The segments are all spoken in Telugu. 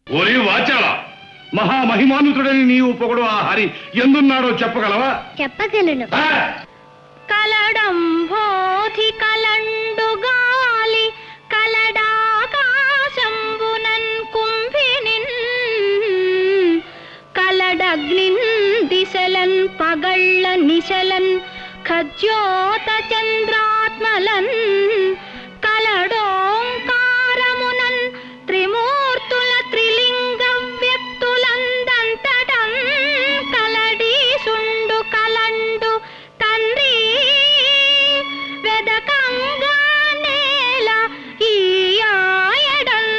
ఓరి వాచాల మహామహిమానుతుడని నీవు పొగడు ఆ హరి ఎందున్నాడో చెప్పగలవా? చెప్పగలను. కలడంబోధి కలండు గాలి కలడాకాశంబునన్ కుంభినిన్ కలడగ్నిన్ దిశలన్ పగళ్ళ నిశలన్ ఖజ్యోత చంద్రాత్మలన్ కలడోంకారమునన్ త్రిమూర్తుల త్రిలింగ వ్యక్తులందంతటం కలడీసుండు కలండు తండ్రి వెదకంగా నేల ఈయాయడం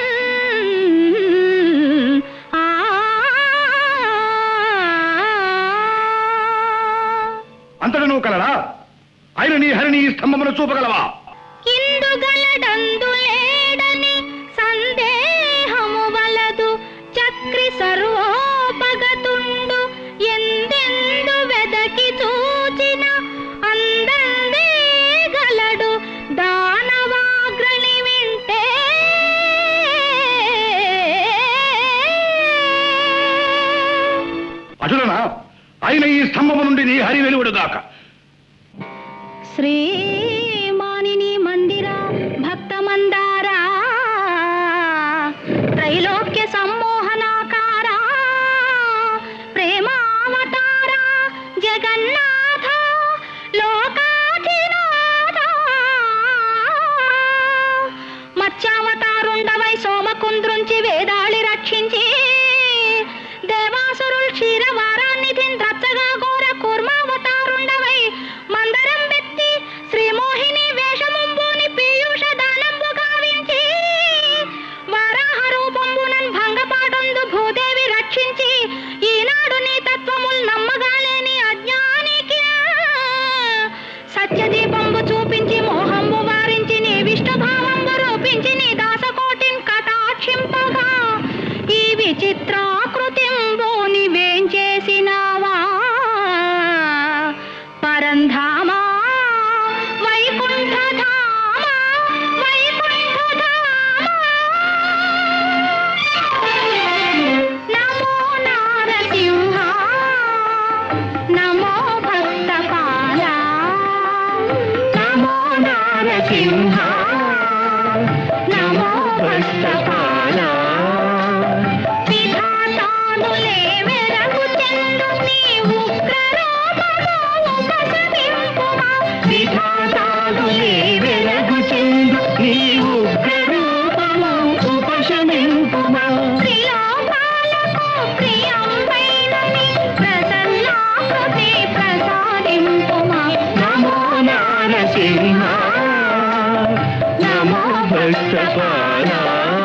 అంతట నువ్వు కలడా? ఆయన నీ హరిని ఈ స్తంభమును చూపగలవా? ఇందుగలడందు లేడని సందేహము వలదు చక్రి సర్వోపగతుండు ఎందెందు వెదకి చూచిన అందందే గలడు దానవాగ్రణి వింటే అటులనా ఆయన ఈ స్తంభము నుండి నీ హరి వెలువడుగాక. శ్రీమానిని మందిర భక్త మందారా త్రైలోక్య సమ్మోహనాకార ప్రేమావతార జగన్నాథ లోకాధినాథ మత్స్యావతారుండవై సోమకుంద్రుంచి వేదాళి రక్షించి దేవాసురుల్ క్షీరవారాన్నిధిన్ ద్రచ్చగా ఘోర కూర్మావతారుండవై మందరం వెత్తి శ్రీమోహిని వేషముంబోని పీయూష దానంబు గావించి వారాహ రూపంబునన్ భంగపాటందు భూదేవి రక్షించి ఈనాడు నీ తత్వముల్ నమ్మగాలేని అజ్ఞానికి సత్యదీపంబు చూపించి మోహంబు వారించి నీ విష్ణుభావంబు రూపించి నీ దాసకోటిన్ కటాక్షింపగా ఈ విచిత్రాకృతింబోని వేంచేసినావా పరంధామా వైకుంఠధామా వైకుంఠధామా నమో నారసింహ నమో భక్తపాల నమో నారసింహ నమో భక్తపాల విధాతానులే వెరకు చెందు నీ ఉగ్రరూపము ఉపశమింపుమా విధాతానులే వెరకు చెందు నీ ఉగ్రరూపము ఉపశమింపుమా ప్రియోపాలకు ప్రియంపైన నీ ప్రసన్నాకృతి ప్రసాదింపుమా నమో నారసింహ నమో భక్తపాల